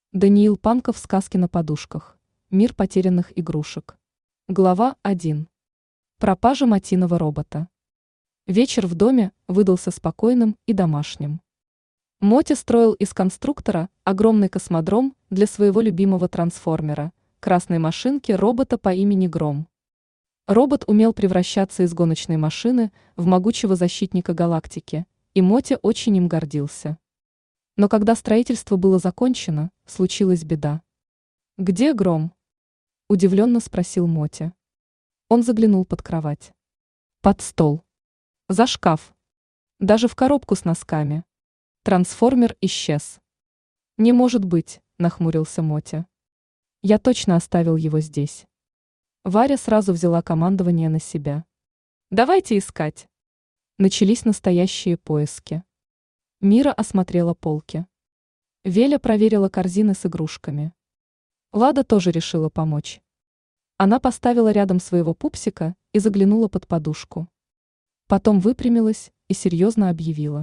Даниил Панков «Сказки на подушках. Мир потерянных игрушек». Глава 1. Пропажа Матиного робота. Вечер в доме выдался спокойным и домашним. Мотя строил из конструктора огромный космодром для своего любимого трансформера, красной машинки робота по имени Гром. Робот умел превращаться из гоночной машины в могучего защитника галактики, и Мотя очень им гордился. Но когда строительство было закончено, случилась беда. «Где Гром?» – удивленно спросил Мотя. Он заглянул под кровать. Под стол. За шкаф. Даже в коробку с носками. Трансформер исчез. «Не может быть», – нахмурился Мотя. «Я точно оставил его здесь». Варя сразу взяла командование на себя. «Давайте искать». Начались настоящие поиски. Мира осмотрела полки. Веля проверила корзины с игрушками. Лада тоже решила помочь. Она поставила рядом своего пупсика и заглянула под подушку. Потом выпрямилась и серьезно объявила.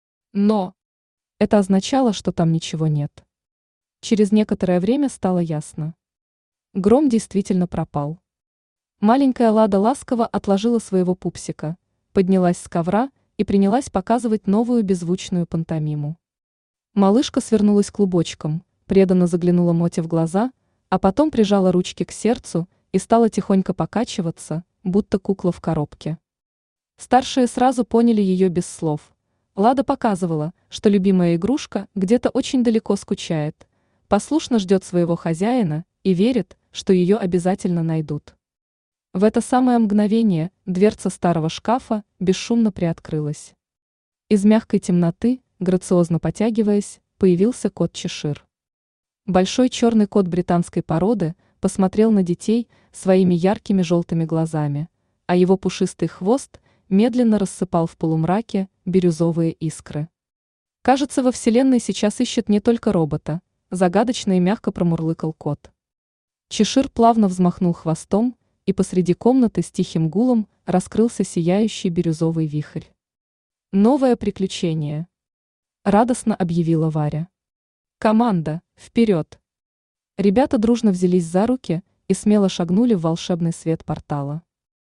Но это означало, что там ничего нет. Через некоторое время стало ясно. Гром действительно пропал. Маленькая Лада ласково отложила своего пупсика, поднялась с ковра и принялась показывать новую беззвучную пантомиму. Малышка свернулась клубочком, преданно заглянула Моте в глаза, а потом прижала ручки к сердцу и стала тихонько покачиваться, будто кукла в коробке. Старшие сразу поняли ее без слов. Лада показывала, что любимая игрушка где-то очень далеко скучает, послушно ждет своего хозяина и верит, что ее обязательно найдут. В это самое мгновение дверца старого шкафа бесшумно приоткрылась. Из мягкой темноты, грациозно потягиваясь, появился кот Чешир. Большой черный кот британской породы посмотрел на детей своими яркими желтыми глазами, а его пушистый хвост медленно рассыпал в полумраке бирюзовые искры. «Кажется, во Вселенной сейчас ищет не только робота», загадочно и мягко промурлыкал кот. Чешир плавно взмахнул хвостом, и посреди комнаты с тихим гулом раскрылся сияющий бирюзовый вихрь. «Новое приключение!» – радостно объявила Варя. «Команда, вперед!» Ребята дружно взялись за руки и смело шагнули в волшебный свет портала.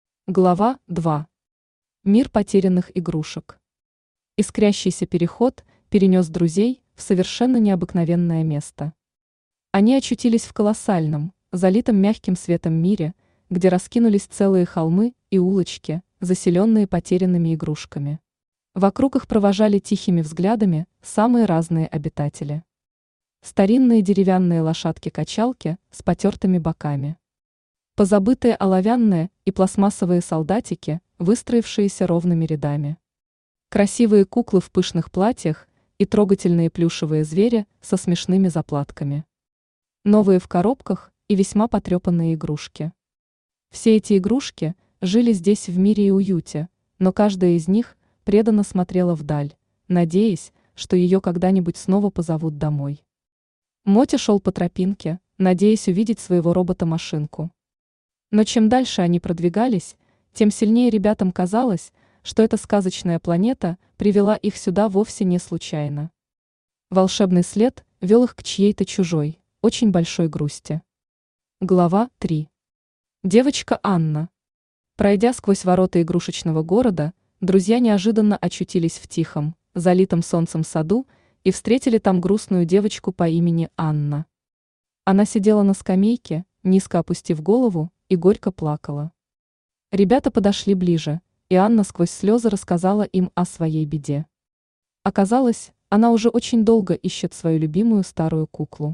Глава 2. Мир потерянных игрушек. Искрящийся переход перенес друзей в совершенно необыкновенное место. Они очутились в колоссальном, залитом мягким светом мире, где раскинулись целые холмы и улочки, заселенные потерянными игрушками. Вокруг их провожали тихими взглядами самые разные обитатели. Старинные деревянные лошадки-качалки с потертыми боками. Позабытые оловянные и пластмассовые солдатики, выстроившиеся ровными рядами. Красивые куклы в пышных платьях и трогательные плюшевые звери со смешными заплатками. Новые в коробках и весьма потрепанные игрушки. Все эти игрушки жили здесь в мире и уюте, но каждая из них преданно смотрела вдаль, надеясь, что ее когда-нибудь снова позовут домой. Мотя шел по тропинке, надеясь увидеть своего робота-машинку. Но чем дальше они продвигались, тем сильнее ребятам казалось, что эта сказочная планета привела их сюда вовсе не случайно. Волшебный след вел их к чьей-то чужой, очень большой грусти. Глава 3. Девочка Анна. Пройдя сквозь ворота игрушечного города, друзья неожиданно очутились в тихом, залитом солнцем саду и встретили там грустную девочку по имени Анна. Она сидела на скамейке, низко опустив голову, и горько плакала. Ребята подошли ближе, и Анна сквозь слезы рассказала им о своей беде. Оказалось, она уже очень долго ищет свою любимую старую куклу.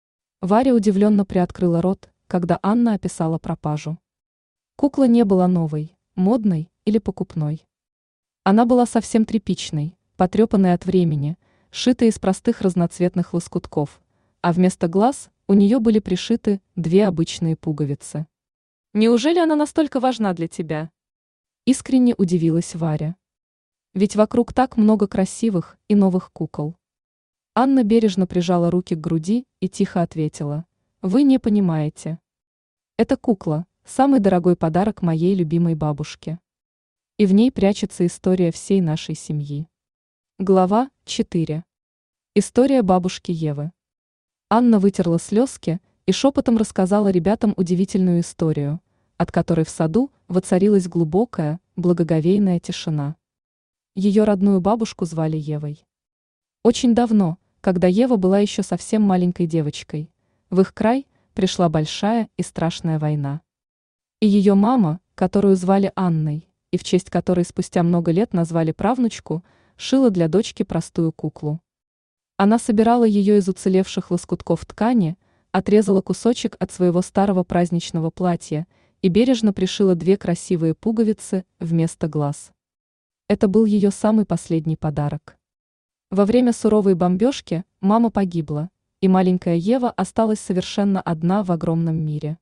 Варя удивленно приоткрыла рот, когда Анна описала пропажу. Кукла не была новой, модной или покупной. Она была совсем тряпичной, потрепанной от времени, шитой из простых разноцветных лоскутков, а вместо глаз у нее были пришиты две обычные пуговицы. «Неужели она настолько важна для тебя?» Искренне удивилась Варя. «Ведь вокруг так много красивых и новых кукол». Анна бережно прижала руки к груди и тихо ответила: «Вы не понимаете. Эта кукла – самый дорогой подарок моей любимой бабушке. И в ней прячется история всей нашей семьи». Глава 4. История бабушки Евы. Анна вытерла слезки и шепотом рассказала ребятам удивительную историю, от которой в саду воцарилась глубокая, благоговейная тишина. Ее родную бабушку звали Евой. Очень давно, когда Ева была еще совсем маленькой девочкой, в их край пришла большая и страшная война. И ее мама, которую звали Анной, и в честь которой спустя много лет назвали правнучку, шила для дочки простую куклу. Она собирала ее из уцелевших лоскутков ткани, отрезала кусочек от своего старого праздничного платья и бережно пришила 2 красивые пуговицы вместо глаз. Это был ее самый последний подарок. Во время суровой бомбежки мама погибла, и маленькая Ева осталась совершенно одна в огромном мире.